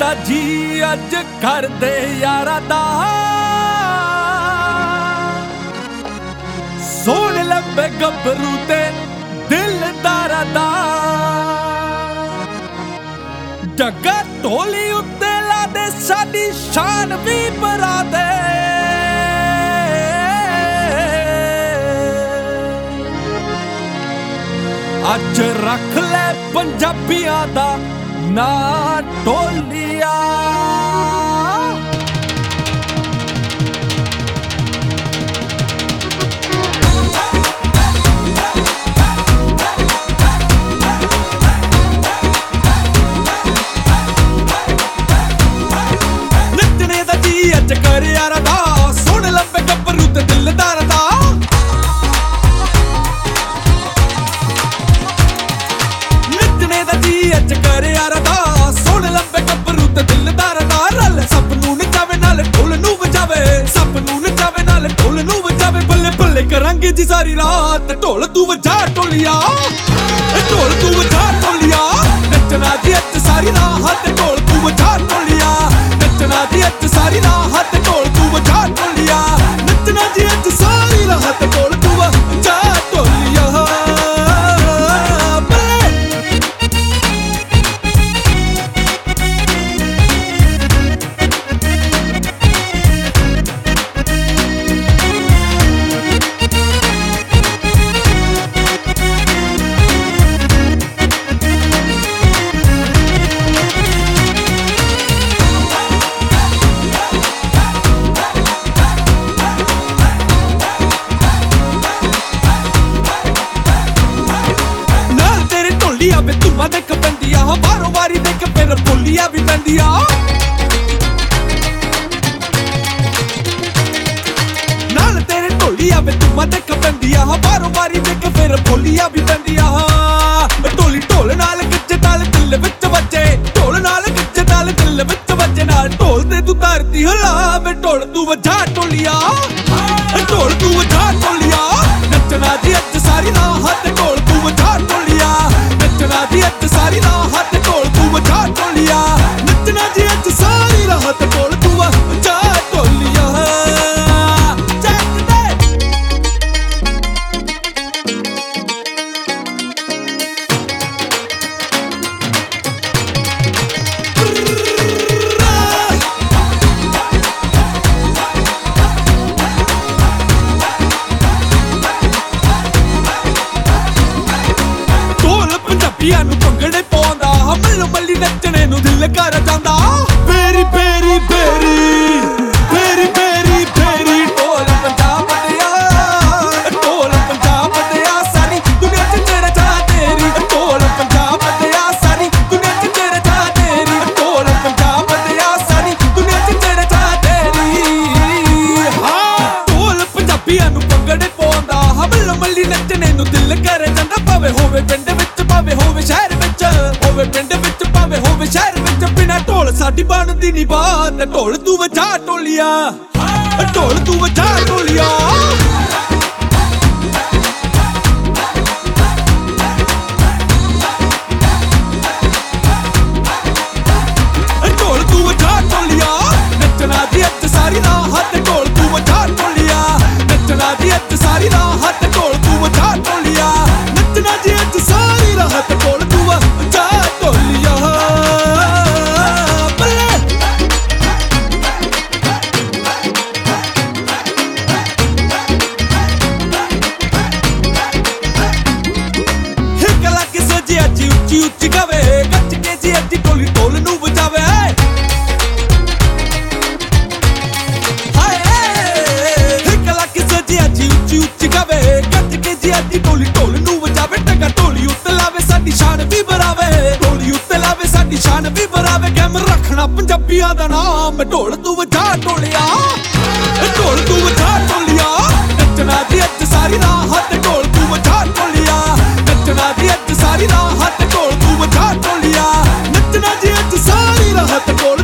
ਦਾ ਜੀ ਅੱਜ ਕਰਦੇ ਯਾਰਾਂ ਦਾ ਸੋਹਣੇ ਲੰਬੇ ਗੱਭਰੂ ਤੇ ਦਿਲਦਾਰਾਂ ਦਾ ਜੱਗਾ ਢੋਲੀ ਉੱਤੇ ਲਾ ਦੇ ਸਾਡੀ ਸ਼ਾਨ ਵੀ ਬਰਾ ਦੇ ਅੱਜ ਰੱਖ ਲੈ ਪੰਜਾਬੀਆਂ ਦਾ ਨਾਂ ਢੋਲੀਆ ਨੱਚਣੇ ਦਾ ਜੀ ਅੱਜ ਕਰ ਯਾਰਾਂ ਦਾ ਸੁਣ ਲੰਬੇ ਗੱਭਰੂ ਤੇ ਦਿਲਦਾਰਾਂ ਦਾ ਅੱਜ ਕਰ ਯਾਰਾਂ ਦਾ ਸੁਣ ਲੰਬੇ ਗੱਭਰੂ ਤੇ ਦਿਲਦਾਰਾਂ ਦਾ ਰਲ ਸਭ ਨੂੰ ਨਚਾਵੇ ਨਾਲ ਢੋਲ ਨੂੰ ਵਜਾਵੇ ਸਭ ਨੂੰ ਨਚਾਵੇ ਨਾਲ ਢੋਲ ਨੂੰ ਵਜਾਵੇ ਬੱਲੇ ਬੱਲੇ ਕਰਾਂਗੇ ਜੀ ਸਾਰੀ ਰਾਤ ਢੋਲ ਤੂੰ ਵਜਾ ਢੋਲੀਆ ਢੋਲ ਤੂੰ ਵਜਾ ਢੋਲੀਆ ਨੱਚਣਾ ਜੀ ਅੱਜ ਸਾਰੀ ਰਾਤ ਢੋਲ ਤੂੰ ਵਜਾ ਢੋਲੀਆ ਨੱਚਣਾ ਜੀ ਅੱਜ ਸਾਰੀ ਰਾਤ ਢੋਲ ਤੂੰ ਵਜਾ ਢੋਲੀਆ ਨੱਚਣਾ ਜੀ ਅੱਜ ਸਾਰੀ ਰਾਤ ਢੋਲ ਤੂੰ ਵਜਾ ਢੋਲੀਆ ਵੇ ਧੁੰਮਾਂ ਦੇਖ ਪੈਂਦੀਆਂ ਬਾਰੋਂ ਵਾਰੀ ਦੇਖ ਫਿਰ ਬੋਲੀਆਂ ਵੀ ਪੈਂਦੀਆਂ ਨਾਲ ਤੇਰੇ ਢੋਲੀਆਂ ਵੇ ਧੁੰਮਾਂ ਦੇਖ ਪੈਂਦੀਆਂ ਬਾਰੋਂ ਵਾਰੀ ਦੇਖ ਫਿਰ ਬੋਲੀਆਂ ਵੀ ਪੈਂਦੀਆਂ ਢੋਲੀ ਢੋਲ ਨਾਲ ਗਿੱਜੇ ਨਾਲ ਦਿਲ ਵਿੱਚ ਵੱਜੇ ਢੋਲ ਨਾਲ ਗਿੱਜੇ ਨਾਲ ਦਿਲ ਵਿੱਚ ਵੱਜੇ ਨਾਲ ਢੋਲ ਤੇ ਤੂੰ ਧਰਤੀ ਹਿਲਾ ਵੇ ਢੋਲ ਤੂੰ ਵਜਾ ਢੋਲੀਆ ਢੋਲ ਤੂੰ ਵਜਾ ਢੋਲੀਆ ਨੱਚਣਾ ਜੀ ਅੱਜ ਸਾਰੀ ਰਾਤ ਢੋਲ ਤੂੰ ਵਜਾ ਢੋਲੀਆ ਨੱਚਣਾ ਜੀ ਅੱਜ ਸਾਰੀ ਰਾਤ ਢੋਲ ਤੂੰ ਵਜਾ ਢੋਲੀਆ ਨੱਚਣਾ ਜੀ ਅੱਜ ਸਾਰੀ ਰਾਤ ਢੋਲ ਤੂੰ ਵਜਾ ਢੋਲੀਆ ਪੰਜਾਬੀਆਂ ਨੂੰ ਭੰਗੜੇ ਪਾਉਂਦਾ ਮੱਲੋ ਮੱਲੀ ਨੱਚਣੇ ਨੂੰ ਦਿਲ ਕਰ ਜਾਂਦਾ ਬੇਰੀ ਬੇਰੀ ਬੇਰੀ ਬੇਰੀ ਬੇਰੀ ਬੇਰੀ ਢੋਲ ਪੰਜਾਬ ਦਿਆ ਢੋਲ ਪੰਜਾਬ ਦਿਆ ਸਾਰੀ ਦੁਨੀਆ ਚ ਤੇਰਾ ਚਾ ਤੇਰੀ ਢੋਲ ਪੰਜਾਬ ਦਿਆ ਸਾਰੀ ਦੁਨੀਆ ਚ ਤੇਰਾ ਚਾ ਤੇਰੀ ਢੋਲ ਪੰਜਾਬ ਦਿਆ ਸਾਰੀ ਦੁਨੀਆ ਚ ਤੇਰਾ ਚਾ ਤੇਰੀ ਹਾਂ ਢੋਲ ਪੰਜਾਬੀਆਂ ਨੂੰ ਭੰਗੜੇ ਪਾਉਂਦਾ ਮੱਲੋ ਮੱਲੀ ਨੱਚਣੇ ਨੂੰ ਦਿਲ ਕਰ ਜਾਂਦਾ ਭਾਵੇਂ ਹੋਵੇ ਪਿੰਡ ਵਿੱਚ ਭਾਵੇਂ ਹੋਵੇ ਸ਼ਹਿਰ ਵਿੱਚ ਹੋਵੇ ਪਿੰਡ ਵਿੱਚ ਭਾਵੇਂ ਹੋਵੇ ਸ਼ਹਿਰ ਵਿੱਚ ਬਿਨਾਂ ਢੋਲ ਸਾਡੀ ਬਣਦੀ ਨੀ ਬਾਤ ਢੋਲ ਤੂੰ ਵਜਾ ਢੋਲੀਆ ਢੋਲ ਤੂੰ ਵਜਾ ਢੋਲੀਆ ਢੋਲ ਤੂੰ ਵਜਾ ਢੋਲੀਆ ਨੱਚਣਾ ਜੀ ਅੱਜ ਸਾਰੀ ਰਾਤ ਢੋਲ ਤੂੰ ਵਜਾ ਢੋਲੀਆ ਨੱਚਣਾ ਜੀ ਅੱਜ ਸਾਰੀ ਰਾਤ ਢੋਲ ਤੂੰ ਵਜਾ ਢੋਲੀਆ ਨੱਚਣਾ ਜੀ ਅੱਜ ਸਾਰੀ ਰਾਤ ਢੋਲ ਤੂੰ ਵਜਾ ਢੋਲੀਆ ਹਿੱਕ ਲਾ ਕੇ ਸੋਚੀ ਅੱਜ ਉੱਚੀ ਉੱਚੀ ਗਾਵੇ ਗੱਜ ਕੇ ਜੀ ਅੱਜ ਢੋਲੀ ਢੋਲ ਨੂੰ ਵਜਾਵੇ ਉੱਚੀ ਉੱਚੀ ਗਾਵੇ ਗੱਜ ਕੇ ਜੀ ਅੱਜ ਢੋਲੀ ਢੋਲ ਨੂੰ ਵਜਾਵੇ ਟੰਗਾ ਢੋਲੀ ਉੱਤੇ ਲਾਵੇ ਸਾਡੀ ਸ਼ਾਨ ਵੀ ਬਰਾਵੇ ਢੋਲੀ ਉੱਤੇ ਲਾਵੇ ਸਾਡੀ ਸ਼ਾਨ ਵੀ ਬਰਾਵੇ ਗਮ ਰੱਖਣਾ ਪੰਜਾਬੀਆਂ ਦਾ ਨਾਮ ਢੋਲ ਤੂੰ ਵਜਾ ਢੋਲੀਆ ਢੋਲ ਤੂੰ ਵਜਾ ਢੋਲੀਆ ਨੱਚਣਾ ਜੀ ਅੱਜ ਸਾਰੀ ਰਾਤ ਢੋਲ ਤੂੰ ਵਜਾ ਢੋਲੀਆ ਨੱਚਣਾ ਜੀ ਅੱਜ ਸਾਰੀ ਰਾਤ ਢੋਲ ਤੂੰ ਵਜਾ ਢੋਲੀਆ ਨੱਚਣਾ ਜੀ ਅੱਜ ਸਾਰੀ ਰਾਤ ਢੋਲ